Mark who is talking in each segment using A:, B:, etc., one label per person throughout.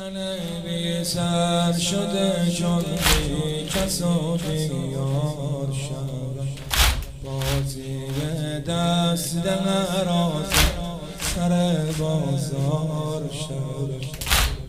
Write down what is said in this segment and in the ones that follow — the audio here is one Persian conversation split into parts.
A: بی سر شده چون بی کس و بیار شد بازی دست دراز سر بازار شد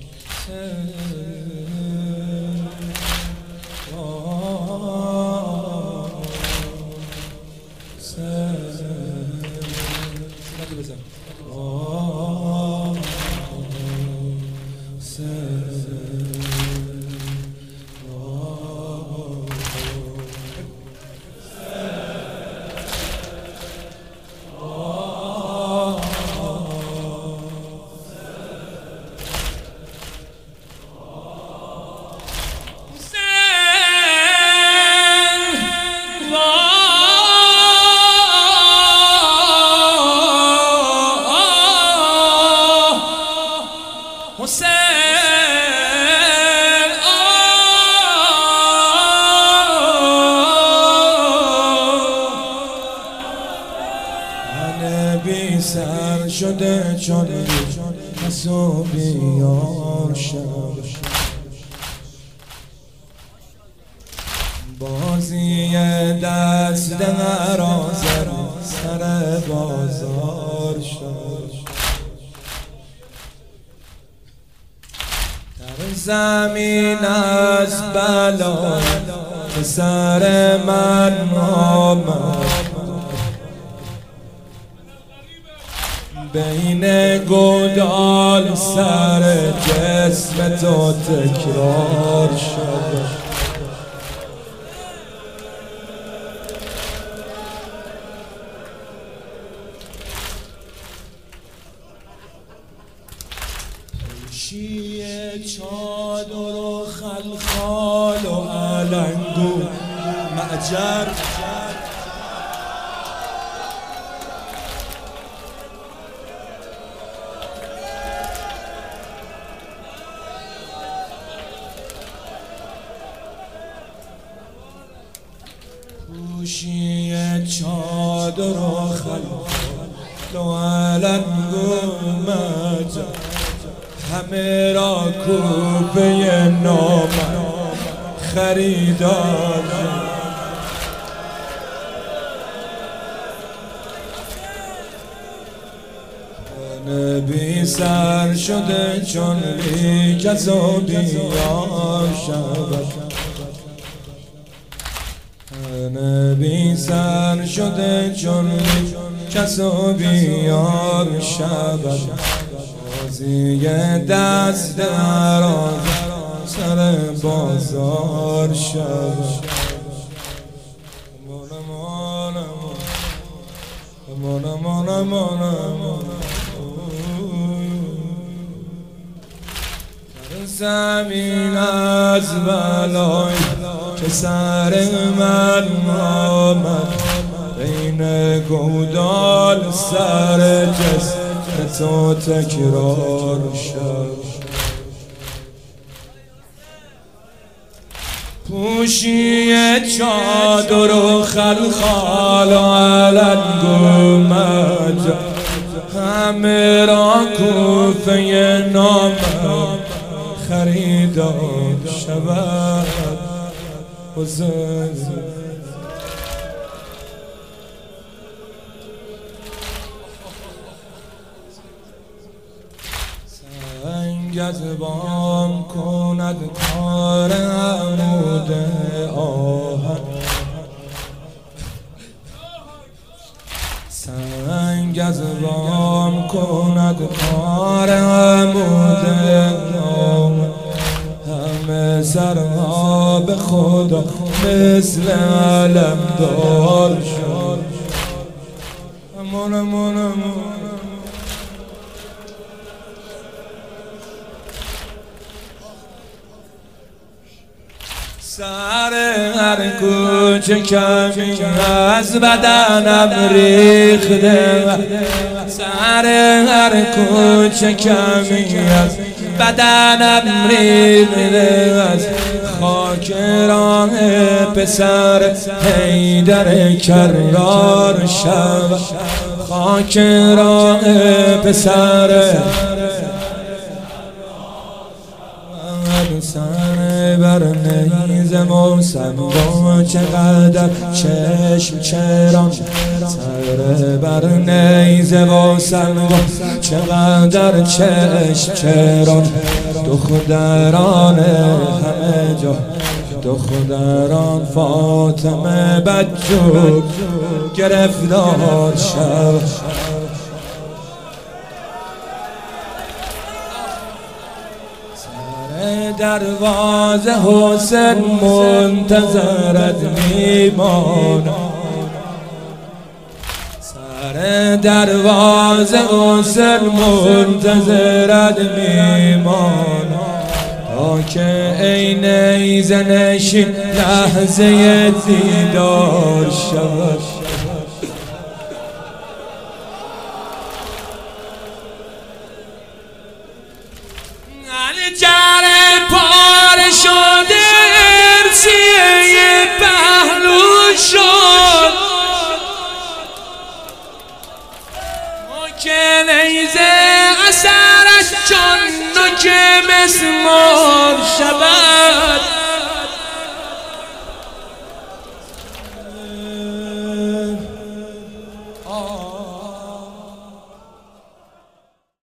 A: بی سر شده چون کس و بیار شد بازی دست دراز سر بازار شد در زمین از بلا به سر من آمد بین گودال سر جسم تو تکرار شد پوشی چادر و خلخال و علنگ و معجر پوشی چادر و خلخال و علنگ و معجر همه را کوپه نام خریدار بی سر شده چون بی کس و بیار شود بی سر شده چون بی کس و بیار شود بازی دست دراز سر بازار شود زمین از بلای که سر من آمد بین گودال سر جسم تو تکرار شد پوشی چادر و خلخال و علنگ و معجر همه را کوفه نام خریدار شود سنگ از بام کند کار عمود آهن سنگ از بام کند کار عمود آهن همه سرها به خدا مثل علمدار شد سر هر کوچه کمی از بدنم ریخته سر هر کوچه کمی از بدنم ریخته از خاک راه پسر حیدر کرار شب خاک راه پسر سر بر نیز موسم چقدر چشم چران، سر بر نیز موسم چقدر چشم چران، دختران همه جا دختران فاطمه بدجور گرفتار شد. سر دروازه حسین منتظرت میمانم، سر دروازه حسین منتظرت میمانم، تا که ای نیزه نشین لحظه دیدار شود. جر پاره شده ارسیه پهلو شد، که نیزه اثرش چون که مسمار شود.